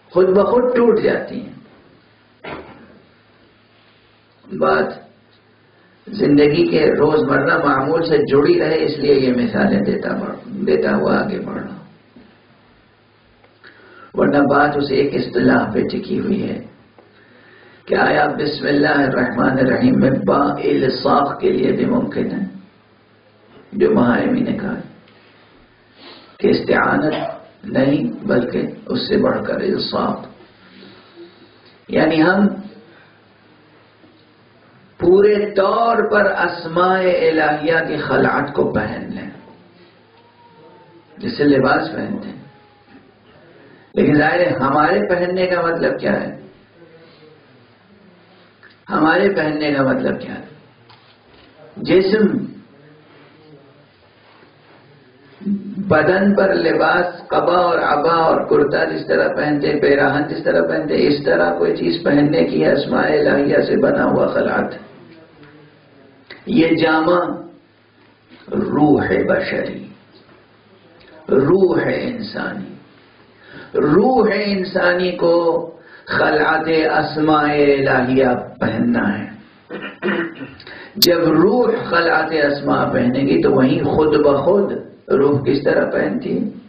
خود بخود ٹوٹ جاتی ہیں. بات زندگی کے روزمرہ معمول سے جڑی رہے اس لیے یہ مثالیں دیتا ہوا آگے بڑھ رہا ہوں. ورنہ بات اس ایک اصطلاح پہ ٹکی ہوئی ہے کہ آیا بسم اللہ الرحمن الرحیم میں با الصاق کے لیے بھی ممکن ہے، جو مہائمی نے کہا کہ استعانت نہیں بلکہ اس سے بڑھ کر الصاق، یعنی ہم پورے طور پر اسماء الہیہ کی خلعت کو پہن لیں جسے لباس پہنتے ہیں. لیکن ظاہر ہے ہمارے پہننے کا مطلب کیا ہے؟ ہمارے پہننے کا مطلب کیا ہے؟ جسم بدن پر لباس قبا اور عبا اور کرتا جس طرح پہنتے، پیراہن جس طرح پہنتے، اس طرح کوئی چیز پہننے کی ہے اسماء الہیہ سے بنا ہوا خلعت. یہ جامہ روح بشری، روح انسانی، روح انسانی کو خلعت اسماء الہیہ پہننا ہے. جب روح خلعت اسماء پہنے گی تو وہیں خود بخود روح کس طرح پہنتی ہے؟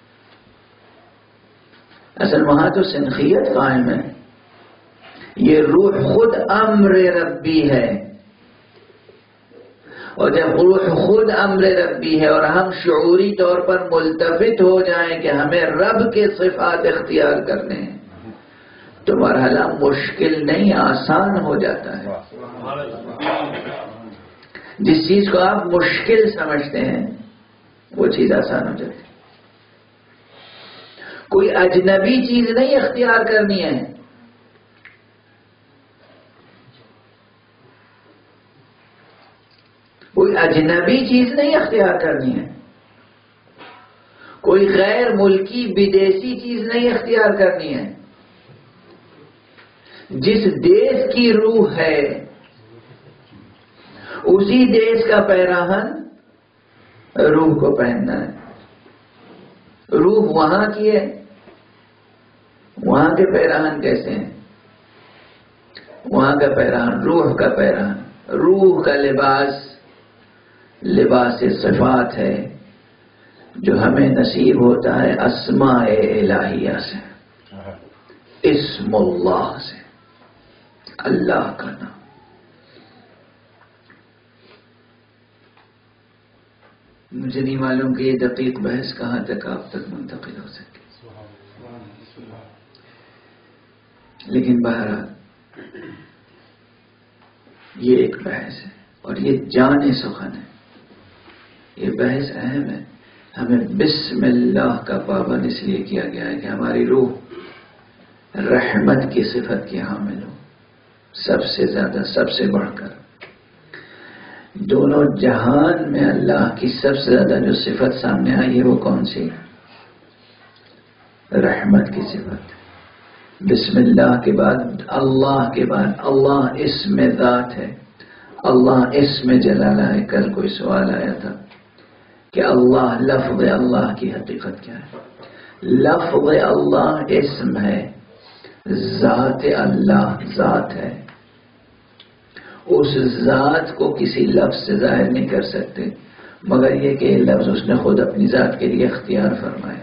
اصل وہاں تو سنخیت قائم ہے. یہ روح خود امر ربی ہے، اور جب روح خود امر ربی ہے اور ہم شعوری طور پر ملتفت ہو جائیں کہ ہمیں رب کے صفات اختیار کرنے ہیں تو مرحلہ مشکل نہیں، آسان ہو جاتا ہے. جس چیز کو آپ مشکل سمجھتے ہیں وہ چیز آسان ہو جاتی ہے. کوئی اجنبی چیز نہیں اختیار کرنی ہے، کوئی اجنبی چیز نہیں اختیار کرنی ہے، کوئی غیر ملکی بدیسی چیز نہیں اختیار کرنی ہے. جس دیش کی روح ہے اسی دیش کا پیراہن روح کو پہننا ہے. روح وہاں کی ہے، وہاں کے پیراہن کیسے ہیں؟ وہاں کا پیراہن روح کا پیراہن، روح کا لباس لباس صفات ہے جو ہمیں نصیب ہوتا ہے اسماء الہیہ سے، اسم اللہ سے، اللہ کا نام. مجھے نہیں معلوم کہ یہ دقیق بحث کہاں تک آپ تک منتقل ہو سکے، لیکن بہرحال یہ ایک بحث ہے اور یہ جان سخن ہے. یہ بحث اہم ہے. ہمیں بسم اللہ کا پابند اس لیے کیا گیا ہے کہ ہماری روح رحمت کی صفت کی حامل ہو، سب سے زیادہ، سب سے بڑھ کر. دونوں جہان میں اللہ کی سب سے زیادہ جو صفت سامنے آئی ہے وہ کون سی ہے؟ رحمت کی صفت. بسم اللہ کے بعد، اللہ کے بعد، اللہ اسم ذات ہے، اللہ اسم جلالہ ہے. کل کوئی سوال آیا تھا کہ اللہ، لفظ اللہ کی حقیقت کیا ہے؟ لفظ اللہ اسم ہے، ذات اللہ ذات ہے. اس ذات کو کسی لفظ سے ظاہر نہیں کر سکتے مگر یہ کہ یہ لفظ اس نے خود اپنی ذات کے لیے اختیار فرمایا.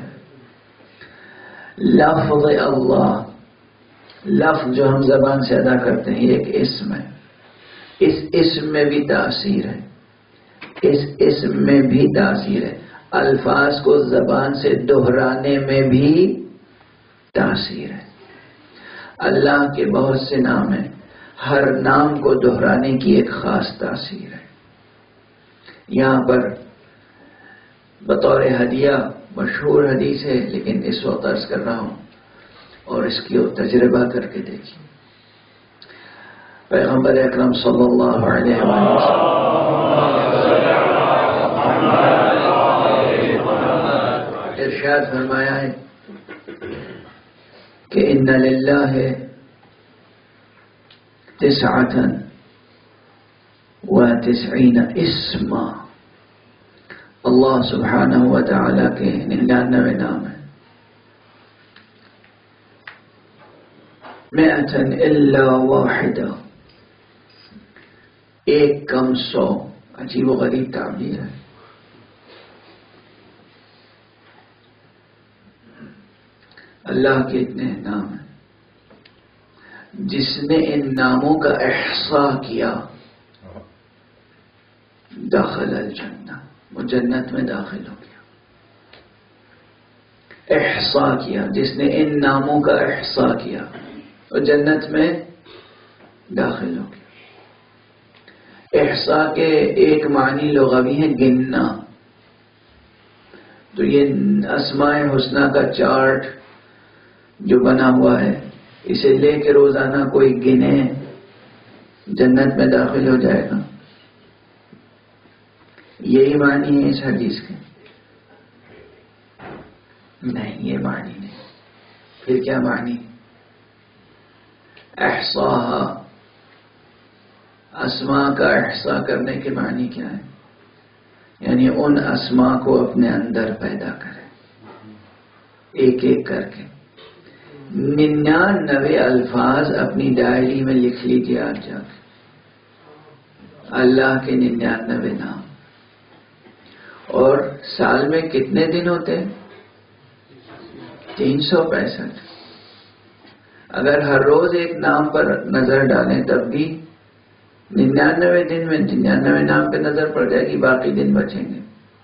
لفظ اللہ، لفظ جو ہم زبان سے ادا کرتے ہیں، ایک اسم ہے. اس اسم میں بھی تاثیر ہے، اس اسم میں بھی تاثیر ہے. الفاظ کو زبان سے دہرانے میں بھی تاثیر ہے. اللہ کے بہت سے نام ہیں، ہر نام کو دہرانے کی ایک خاص تاثیر ہے. یہاں پر بطور ہدیہ مشہور حدیث ہے لیکن اس وقت عرض کر رہا ہوں اور اس کی تجربہ کر کے دیکھیں. پیغمبر اکرم صلی اللہ علیہ وسلم ارشاد فرمایا ہے کہ ان للہ 99 اسما. اللہ سبحانہ و تعالیٰ کے 99 نام ہیں. مئتن الا واحدہ، ایک کم 100. عجیب و غریب تعبیر ہے. اللہ کے اتنے نام ہیں. جس نے ان ناموں کا احصاء کیا داخل الجنہ، وہ جنت میں داخل ہو گیا. احصاء کیا، جس نے ان ناموں کا احصاء کیا وہ جنت میں داخل ہو گیا. احصاء کے ایک معنی لغوی ہے گننا. تو یہ اسماء حسنہ کا چارٹ جو بنا ہوا ہے، اسے لے کے روزانہ کوئی گنے جنت میں داخل ہو جائے گا. یہی معنی ہے اس حدیث کے؟ نہیں، یہ معنی نہیں. پھر کیا معنی؟ احصاء، اسماء کا احصاء کرنے کے معنی کیا ہے؟ یعنی ان اسماء کو اپنے اندر پیدا کرے، ایک ایک کر کے. 99 الفاظ اپنی ڈائری میں لکھ لیجیے آج جا کے. اللہ کے 99 نام. اور سال میں کتنے دن ہوتے ہیں؟ 365. اگر ہر روز ایک نام پر نظر ڈالیں تب بھی 99 دن میں 99 نام پہ نظر پڑ جائے گی، باقی دن بچیں گے.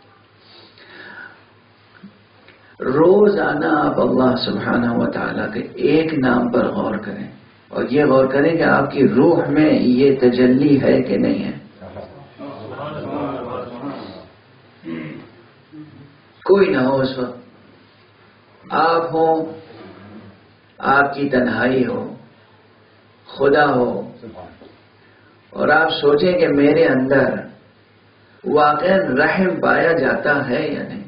روزانہ آپ اللہ سبحانہ و تعالیٰ کے ایک نام پر غور کریں، اور یہ غور کریں کہ آپ کی روح میں یہ تجلی ہے کہ نہیں ہے. کوئی نہ ہو اس وقت، آپ ہوں، آپ کی تنہائی ہو، خدا ہو، اور آپ سوچیں کہ میرے اندر واقعا رحم پایا جاتا ہے یا نہیں،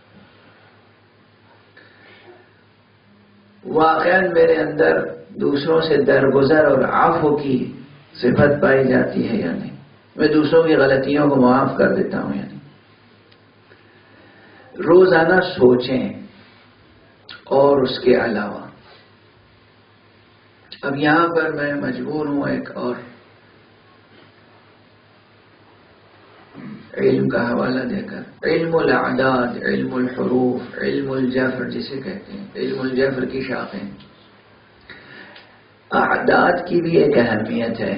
واقعا میرے اندر دوسروں سے درگزر اور عفو کی صفت پائی جاتی ہے یا نہیں، میں دوسروں کی غلطیوں کو معاف کر دیتا ہوں یا نہیں. روزانہ سوچیں. اور اس کے علاوہ اب یہاں پر میں مجبور ہوں ایک اور علم کا حوالہ دے کر. علم الاعداد، علم الحروف، علم الجفر جسے کہتے ہیں، علم الجفر کی شاخیں. اعداد کی بھی ایک اہمیت ہے.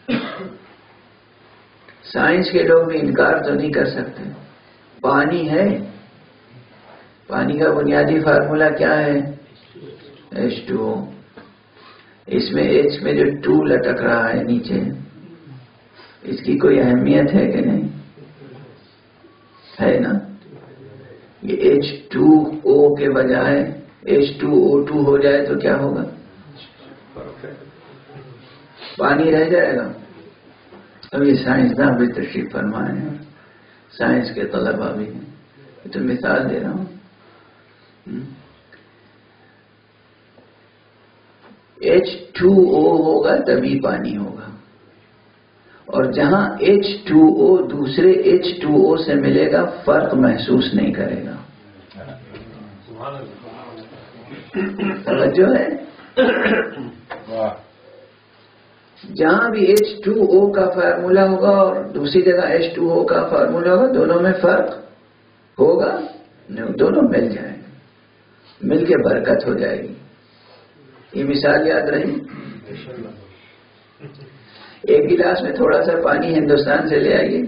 سائنس کے لوگ بھی انکار تو نہیں کر سکتے. پانی ہے، پانی کا بنیادی فارمولا کیا ہے؟ H2O. اس میں H میں جو 2 لٹک رہا ہے نیچے، اس کی کوئی اہمیت ہے کہ نہیں؟ ہے نا. یہ H2O کے بجائے H2O2 ہو جائے تو کیا ہوگا؟ پانی رہ جائے گا. اب یہ سائنسداں بھی تشریف فرمائے ہیں، سائنس کے طلباء بھی ہیں. یہ تو مثال دے رہا ہوں. H2O ہوگا تبھی پانی ہوگا، اور جہاں H2O دوسرے H2O سے ملے گا فرق محسوس نہیں کرے گا. توجہ ہے؟ جہاں بھی H2O کا فارمولا ہوگا اور دوسری جگہ H2O کا فارمولا ہوگا، دونوں میں فرق ہوگا؟ دونوں مل جائیں گے، مل کے برکت ہو جائے گی. یہ مثال یاد رہی. ایک گلاس میں تھوڑا سا پانی ہندوستان سے لے آئیے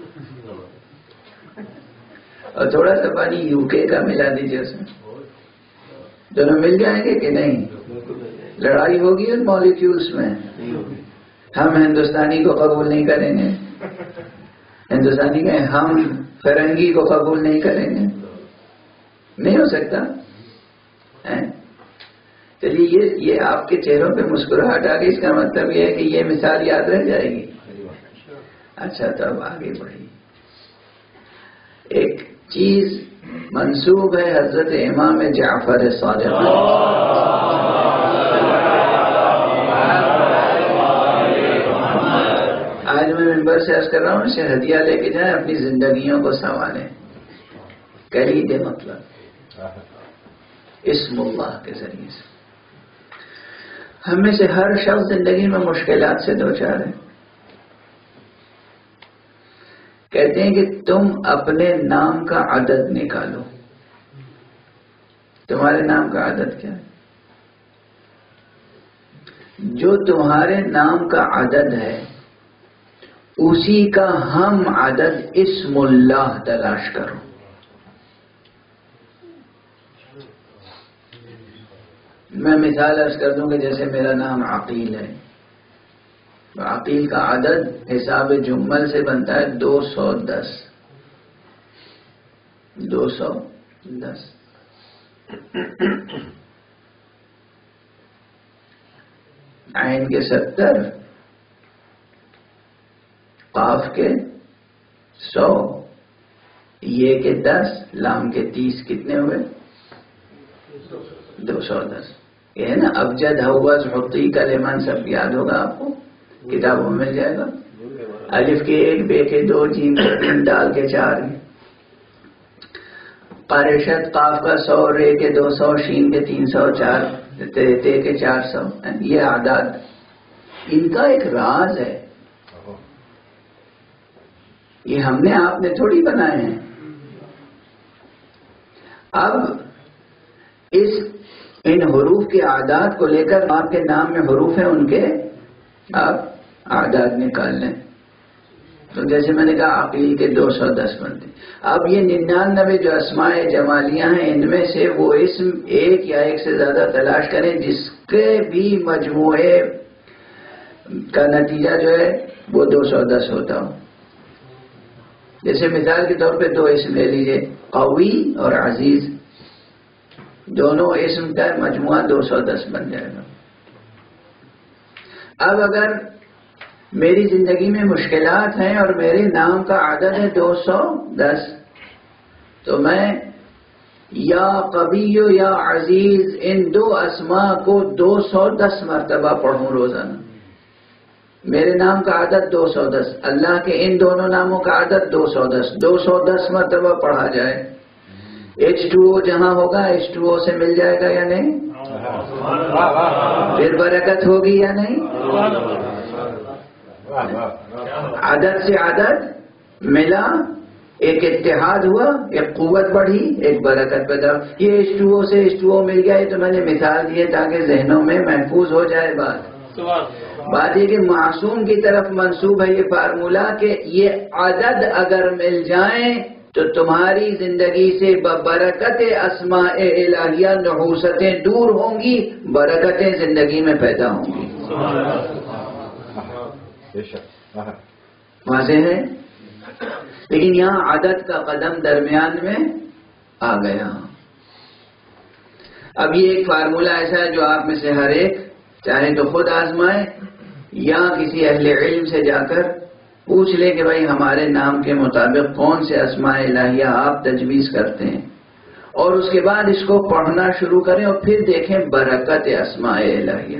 اور تھوڑا سا پانی UK کا ملا دیجیے اس میں، دونوں مل جائیں گے کہ نہیں؟ لڑائی ہوگی ان مالیکیولز میں. ہم ہندوستانی کو قبول نہیں کریں گے، ہندوستانی کہیں ہم فرنگی کو قبول نہیں کریں گے. نہیں ہو سکتا. چلیے یہ آپ کے چہروں پہ مسکراہٹ آ گئی، اس کا مطلب یہ ہے کہ یہ مثال یاد رہ جائے گی. اچھا تو اب آگے بڑھی. ایک چیز منسوب ہے حضرت امام جعفر صادق. آج میں ممبر سے عرض کر رہا ہوں، اسے ہدیہ لے کے جائیں، اپنی زندگیوں کو سنواریں. کلید مطلب اسم اللہ کے ذریعے سے. ہم میں سے ہر شخص زندگی میں مشکلات سے دوچار ہے. کہتے ہیں کہ تم اپنے نام کا عدد نکالو. تمہارے نام کا عدد کیا ہے؟ جو تمہارے نام کا عدد ہے اسی کا ہم عدد اسم اللہ تلاش کرو. میں مثال عرض کر دوں کہ جیسے میرا نام عقیل ہے، عقیل کا عدد حساب جمل سے بنتا ہے 210. 210 عین کے 70، قاف کے 100، یہ کے 10، لام کے 30، کتنے ہوئے؟ 210. یہ ہے نا ابجد حوض حقی کا لیمان سب یاد ہوگا آپ کو، کتابوں میں مل جائے گا. الف کے 1، بے کے 2، جیم کے 3، دال کے 4، قارشت قاف کا 100، رے کے 200، شین کے 300، 4 تے کے 400. یہ اعداد ان کا ایک راز ہے، یہ ہم نے آپ نے تھوڑی بنائے ہیں. اب ان حروف کے اعداد کو لے کر آپ کے نام میں حروف ہیں، ان کے آپ اعداد نکال لیں. تو جیسے میں نے کہا عقیل کے 210 بنتے. اب یہ 99 جو اسماء جمالیہ ہیں ان میں سے وہ اسم ایک یا ایک سے زیادہ تلاش کریں جس کے بھی مجموعے کا نتیجہ جو ہے وہ 210 ہوتا ہو. جیسے مثال کے طور پہ 2 اسم لے لیجئے، قوی اور عزیز، دونوں اسم کا مجموعہ 210 بن جائے گا. اب اگر میری زندگی میں مشکلات ہیں اور میرے نام کا عدد ہے 210، تو میں یا قوی یا عزیز ان 2 اسماء کو 210 مرتبہ پڑھوں روزانہ. میرے نام کا عدد 210، اللہ کے ان دونوں ناموں کا عدد 210 مرتبہ پڑھا جائے. H2O جہاں ہوگا H2O سے مل جائے گا یا نہیں؟ پھر برکت ہوگی یا نہیں؟ عدد سے عدد ملا، ایک اتحاد ہوا، ایک قوت بڑھی، ایک برکت پیدا. یہ H2O سے H2O مل گیا. یہ تو میں نے مثال دی ہے تاکہ ذہنوں میں محفوظ ہو جائے بات یہ کہ معصوم کی طرف منسوب ہے یہ فارمولہ کہ یہ عدد اگر مل جائیں تو تمہاری زندگی سے برکت اسماء الہیہ نحوستیں دور ہوں گی، برکتیں زندگی میں پیدا ہوں گی. واضح ہے؟ لیکن یہاں عدد کا قدم درمیان میں آ گیا. اب یہ ایک فارمولہ ایسا ہے جو آپ میں سے ہر ایک چاہے تو خود آزمائے یا کسی اہل علم سے جا کر پوچھ لے کہ بھائی ہمارے نام کے مطابق کون سے اسماء الہیہ آپ تجویز کرتے ہیں، اور اس کے بعد اس کو پڑھنا شروع کریں اور پھر دیکھیں برکت اسماء الہیہ.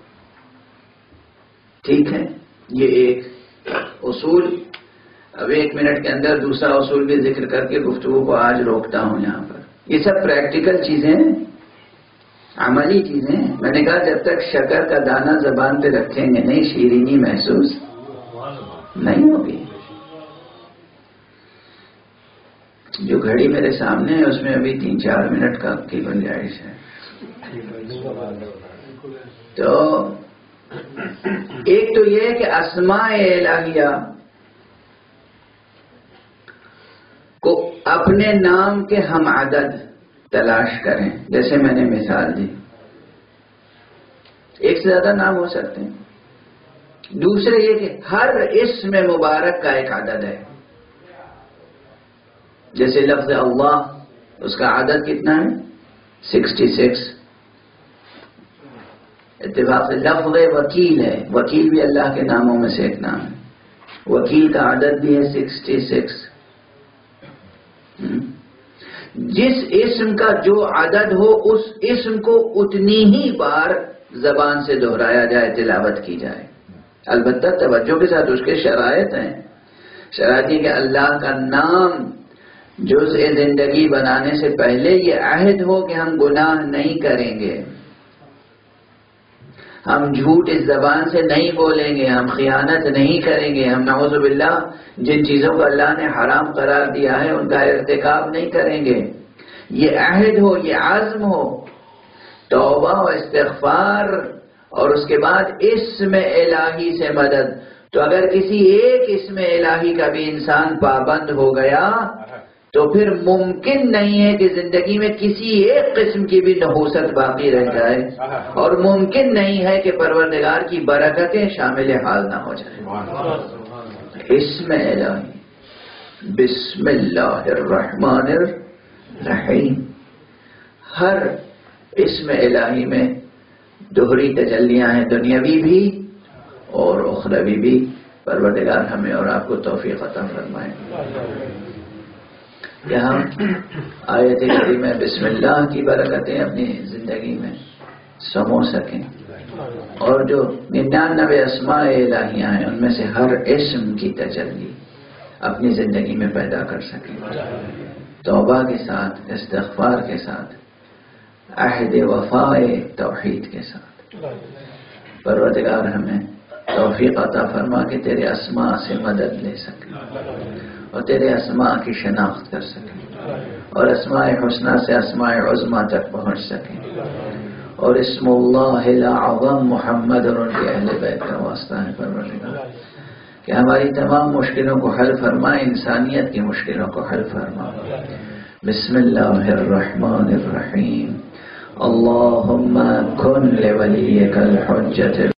ٹھیک ہے؟ یہ ایک اصول. اب 1 منٹ کے اندر دوسرا اصول بھی ذکر کر کے گفتگو کو آج روکتا ہوں. یہاں پر یہ سب پریکٹیکل چیزیں ہیں، عملی چیزیں ہیں. میں نے کہا جب تک شکر کا دانہ زبان پہ رکھیں گے نہیں شیرینی محسوس نہیں ہوگی. جو گھڑی میرے سامنے ہے اس میں ابھی 3-4 منٹ کا کی گنجائش ہے. تو ایک تو یہ کہ اسماء الہیہ کو اپنے نام کے ہم عدد تلاش کریں. جیسے میں نے مثال دی، ایک سے زیادہ نام ہو سکتے ہیں. دوسرے یہ کہ ہر اسم مبارک کا ایک عدد ہے. جیسے لفظ اللہ، اس کا عدد کتنا ہے؟ 66. اتفاق سے لفظ وکیل ہے، وکیل بھی اللہ کے ناموں میں سے ایک نام ہے. وکیل کا عدد بھی ہے 66. جس اسم کا جو عدد ہو اس اسم کو اتنی ہی بار زبان سے دہرایا جائے، تلاوت کی جائے. البتہ توجہ کے ساتھ اس کے شرائط ہیں. شرائط یہ کہ اللہ کا نام جزء زندگی بنانے سے پہلے یہ عہد ہو کہ ہم گناہ نہیں کریں گے. ہم جھوٹ اس زبان سے نہیں بولیں گے، ہم خیانت نہیں کریں گے، ہم نعوذ باللہ جن چیزوں کو اللہ نے حرام قرار دیا ہے ان کا ارتکاب نہیں کریں گے۔ یہ عہد ہو، یہ عزم ہو، توبہ و استغفار، اور اس کے بعد اسم الہی سے مدد۔ تو اگر کسی ایک اسم الہی کا بھی انسان پابند ہو گیا تو پھر ممکن نہیں ہے کہ زندگی میں کسی ایک قسم کی بھی نحوست باقی رہ جائے، اور ممکن نہیں ہے کہ پروردگار کی برکتیں شامل حال نہ ہو جائیں۔ اسم الہی، بسم اللہ الرحمن الرحیم۔ ہر اسم الہی میں دوہری تجلیاں ہیں، دنیاوی بھی اور اخروی بھی۔ پروردگار ہمیں اور آپ کو توفیق عطا فرمائے۔ یہاں آیت کریمہ بسم اللہ کی برکتیں اپنی زندگی میں سمو سکیں، اور جو 99 اسماء الہیہ ہیں ان میں سے ہر اسم کی تجلی اپنی زندگی میں پیدا کر سکیں، توبہ کے ساتھ، استغفار کے ساتھ، عہد وفاء توحید کے ساتھ۔ پروردگار ہمیں توفیق عطا فرما کہ تیرے اسماء سے مدد لے سکیں اور تیرے اسماء کی شناخت کر سکیں، اور اسماء حسنہ سے اسماء عظمیٰ تک پہنچ سکیں، اور اسم اللہ الاعظم محمد اور ان کے اہل بیت کا واسطہ ہے پروردگار کہ ہماری تمام مشکلوں کو حل فرما، انسانیت کی مشکلوں کو حل فرما۔ بسم اللہ الرحمن الرحیم۔ اللہم کن لولیک الحجۃ